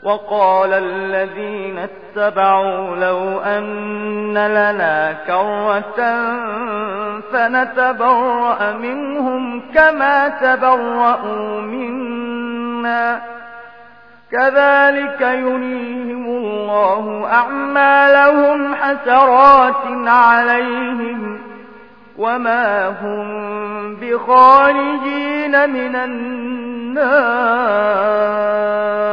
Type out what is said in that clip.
وقال الذين اتبعوا لو أن لنا كرة فنتبرأ منهم كما تبرأوا منا كذلك يريهم الله أعمالهم حسرات عليهم وما هم بخارجين من النار.